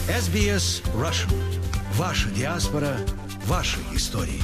SBS Russian. Ваша диаспора, ваши истории.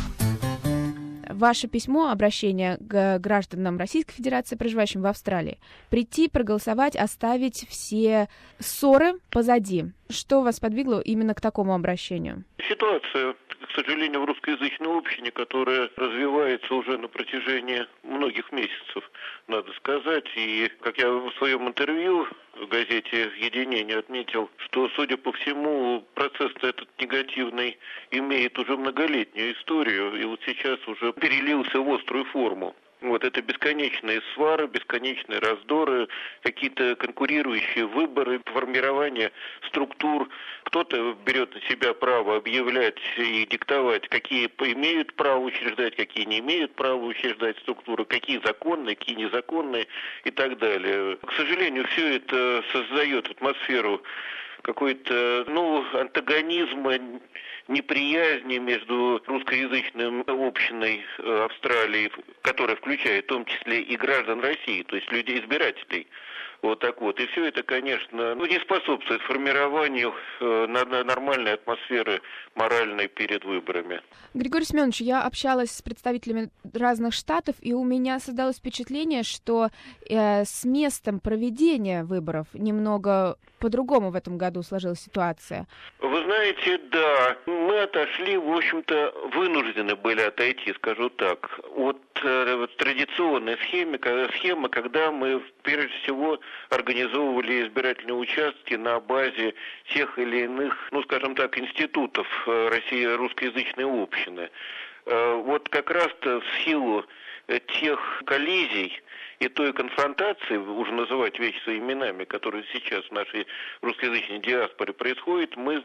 Ваше письмо, обращение к гражданам Российской Федерации, проживающим в Австралии. Прийти, проголосовать, оставить все ссоры позади. Что вас подвигло именно к такому обращению? Ситуация, к сожалению, в русскоязычной общине, которая развивается уже на протяжении многих месяцев, надо сказать. И, как я в своем интервью в газете «Единение» отметил, что, судя по всему, процесс этот негативный имеет уже многолетнюю историю, и вот сейчас уже перелился в острую форму. Вот это бесконечные свары, бесконечные раздоры, какие-то конкурирующие выборы, формирование структур. Кто-то берет на себя право объявлять и диктовать, какие имеют право учреждать, какие не имеют права учреждать структуры, какие законные, какие незаконные и так далее. К сожалению, все это создает атмосферу какой-то, антагонизма, неприязни между русскоязычной общиной Австралии, которая включает в том числе и граждан России, то есть людей, избирателей. Вот так вот. И все это, конечно, не способствует формированию нормальной атмосферы моральной перед выборами. Григорий Семенович, я общалась с представителями разных штатов, и у меня создалось впечатление, что с местом проведения выборов немного по-другому в этом году сложилась ситуация. Вы знаете, да, мы отошли, в общем-то, вынуждены были отойти, скажу так, от традиционной схемы, когда мы, прежде всего, организовывали избирательные участки на базе тех или иных, институтов России русскоязычной общины. Вот как раз-то в силу тех коллизий и той конфронтации, уже называть вещи своими именами, которые сейчас в нашей русскоязычной диаспоре происходит, мы,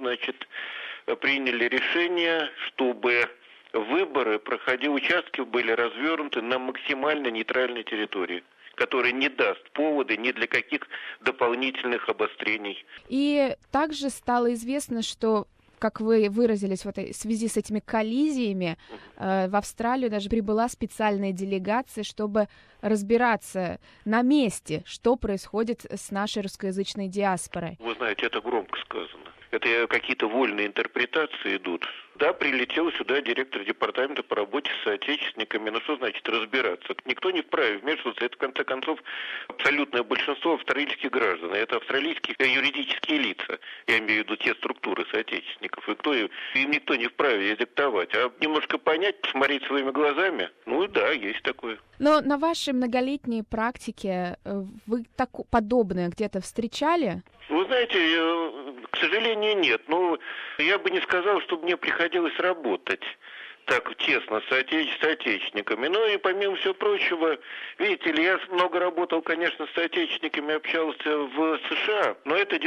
приняли решение, чтобы выборы, участки были развернуты на максимально нейтральной территории, который не даст повода ни для каких дополнительных обострений. И также стало известно, что, как вы выразились в этой связи с этими коллизиями, в Австралию даже прибыла специальная делегация, чтобы разбираться на месте, что происходит с нашей русскоязычной диаспорой. Вы знаете, это громко сказано. Это какие-то вольные интерпретации идут. Да, прилетел сюда директор департамента по работе с соотечественниками. Что значит разбираться? Никто не вправе вмешиваться. Это, в конце концов, абсолютное большинство австралийских граждан. Это австралийские юридические лица. Я имею в виду те структуры соотечественников. Им никто не вправе диктовать. А немножко понять, посмотреть своими глазами, да, есть такое. Но на вашей многолетней практике вы подобное где-то встречали? Вы знаете, к сожалению, нет. Я бы не сказал, что мне приходилось работать так тесно с соотечественниками. И помимо всего прочего, видите ли, я много работал, конечно, с соотечественниками, общался в США, но это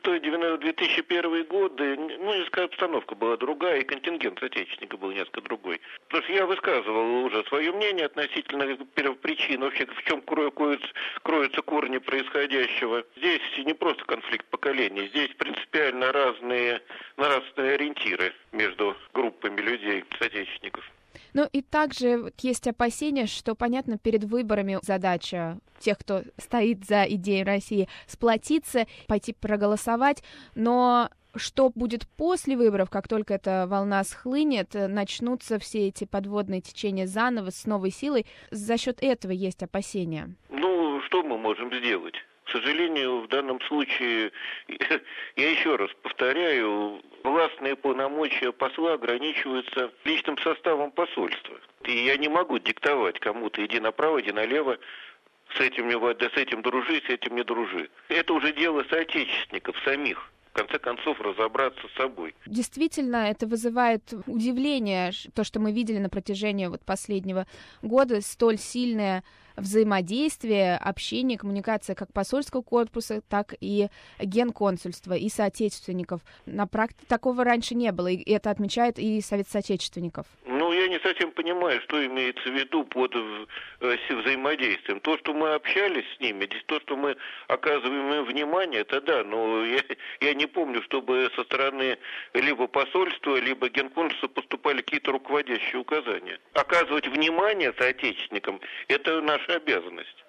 96-2001 годы, обстановка была другая, и контингент соотечественников был несколько другой. Потому что я высказывал уже свое мнение относительно первопричин, вообще в чем кроются корни происходящего. Здесь не просто конфликт поколений, здесь принципиально разные нравственные ориентиры между группами людей, соотечественников. И также есть опасения, что, понятно, перед выборами задача тех, кто стоит за идеей России, сплотиться, пойти проголосовать, но что будет после выборов, как только эта волна схлынет, начнутся все эти подводные течения заново с новой силой. За счет этого есть опасения. Что мы можем сделать? К сожалению, в данном случае, я еще раз повторяю, властные полномочия посла ограничиваются личным составом посольства. И я не могу диктовать кому-то иди направо, иди налево, с этим дружи, с этим не дружи. Это уже дело соотечественников самих. В конце концов, разобраться с собой. Действительно, это вызывает удивление, то, что мы видели на протяжении последнего года, столь сильное взаимодействие, общение, коммуникация как посольского корпуса, так и генконсульства, и соотечественников. На практике такого раньше не было, и это отмечает и Совет соотечественников. Я не совсем понимаю, что имеется в виду под взаимодействием. То, что мы общались с ними, то, что мы оказываем им внимание, это да, но я не помню, чтобы со стороны либо посольства, либо генконсульства поступали какие-то руководящие указания. Оказывать внимание соотечественникам – это наша обязанность.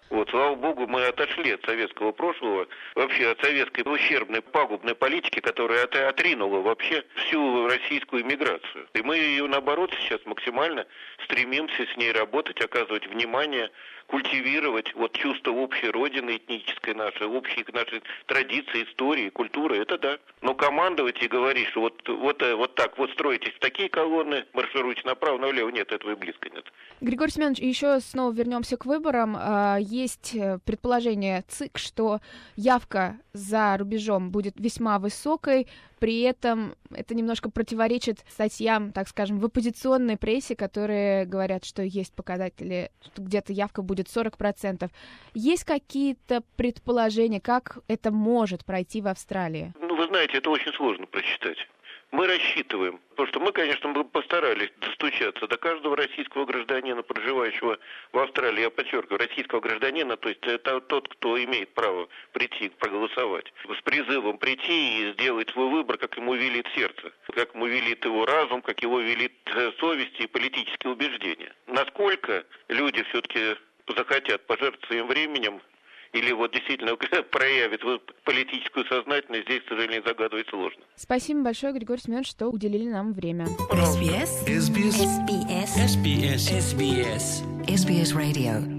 Вот, слава богу, мы отошли от советского прошлого, вообще от советской ущербной, пагубной политики, которая отринула вообще всю российскую иммиграцию. И мы ее, наоборот, сейчас максимально стремимся с ней работать, оказывать внимание, культивировать вот чувство общей родины этнической нашей, общей нашей традиции, истории, культуры, это да. Но командовать и говорить, что вот так вот строитесь в такие колонны, маршируйте направо-налево, нет, этого и близко нет. Григорий Семенович, еще снова вернемся к выборам. Есть предположение ЦИК, что явка за рубежом будет весьма высокой, при этом это немножко противоречит статьям, так скажем, в оппозиционной прессе, которые говорят, что есть показатели, что где-то явка будет 40%. Есть какие-то предположения, как это может пройти в Австралии? Вы знаете, это очень сложно просчитать. Мы рассчитываем, потому что мы, конечно, постарались достучаться до каждого российского гражданина, проживающего в Австралии, я подчеркиваю, российского гражданина, то есть это тот, кто имеет право прийти проголосовать, с призывом прийти и сделать свой выбор, как ему велит сердце, как ему велит его разум, как его велит совесть и политические убеждения. Насколько люди все-таки захотят пожертвовать своим временем, или вот действительно проявит политическую сознательность, здесь, к сожалению, загадывать сложно. Спасибо большое, Григорий Семенович, что уделили нам время. SBS. SBS. SBS. SBS Radio.